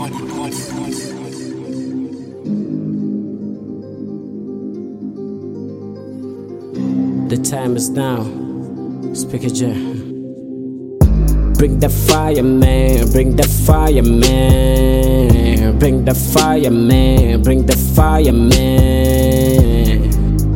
The time is now. Speak it, yeah. Bring the fire, man. Bring the fire, man. Bring the fire, man. Bring the fire, man.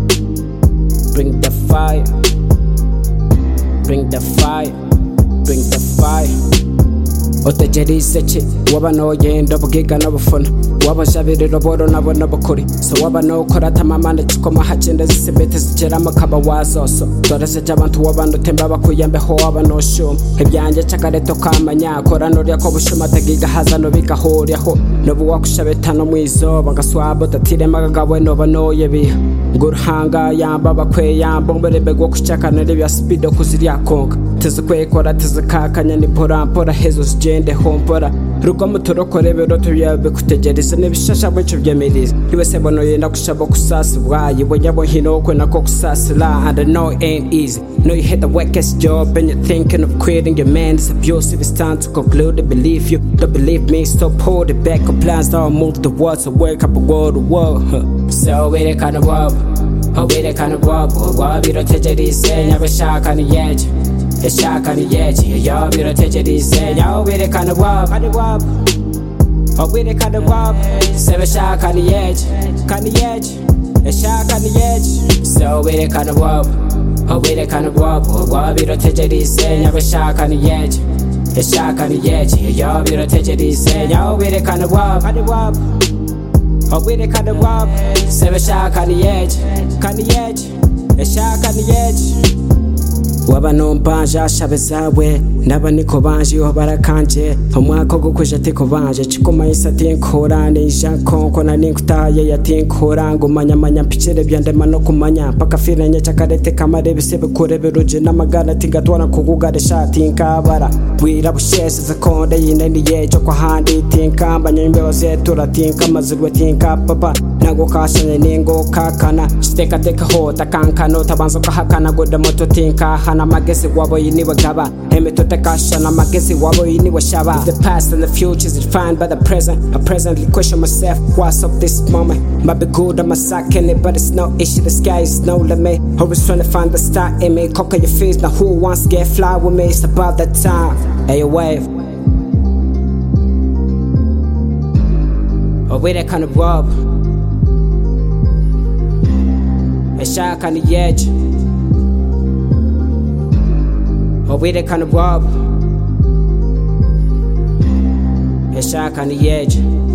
Bring the fire. Bring the fire. Bring the fire. Otegereze ki waba noyenda bugiga n'abafana waba jabiriro boro nabo n'abakuri so waba nokora tamamana cikoma hagenda zisebete zigera amakaba wazoso dorese j'abantu wabandi utemba bakuyembeho waba noshuma ibyanje cakareto kamanya kora norya ko bushuma tagiga hazano bigahuryaho nobu wakushabetano mwizoba gaswabo tatirema gagabwe noba noyebiha nguruhanga yamba bakwe yamba mberebe gwo kucakana n'ibya speedo kuzirya konka tezekwekora tezekakanya ni pora hezo zigende hompora rugomo turokore bero tuyabe kutegereza n'ibishasha bw'icyo byemeriza iwese bono yenda kushaba kusasa bwayi bonyabo hino kwe nako kusasila and I know it ain't easy. No, you hit the weakest job and you're thinking of quitting. Your man is abusive, it's time to conclude to believe you. Don't believe me, stop holding back. Compliance, don't move the words to work up a world to world. So we the kind of world, we the kind of world. We don't take it easy, never shock on the edge. The shock on the edge, yo, we don't take it easy, yo, we the kind of world. We the kind of world, seven shock on the edge, the shock on the edge. So we the kind of world. We the kind of world, we don't take it easy, never shock on the edge. The shock on the edge, yo, we don't take it easy, yo, we the kind of world. We the kind of world, seven shock on the edge, the shock on the edge. Waba nombanje ashabe zawe naba niko banje yo barakanje umwaka gukuja tiko banje chikoma isati nkorane ijankonko na ninkutaye yatinkora ngumanya mpicere byandema no kumanya paka firanye chakarete kamare bisebe kureberuje namagana tingatwana kugugare shati nkabara bwira bushese zakonde yineni yejo kwa handi tinkamba nyimbe wazetura tinka mazirwe tinka papa nago kashanye ningo kakana teka ho takankano tabanzo kahakana goda moto tinka na magesi wabo yini wagaba emetote kasha na magesi wabo yini washaba. The past and the future is defined by the present. I presently question myself, what's up this moment? Might be good on my side, can it, but it's no issue. The sky is no limit. Always trying to find the star in me. Conquer your fears, now who wants to get fly with me? It's about that time. Hey, wave. Oh, we that kind of rob. A shark on the edge. Oh, we the kind of rob. A shark on the edge.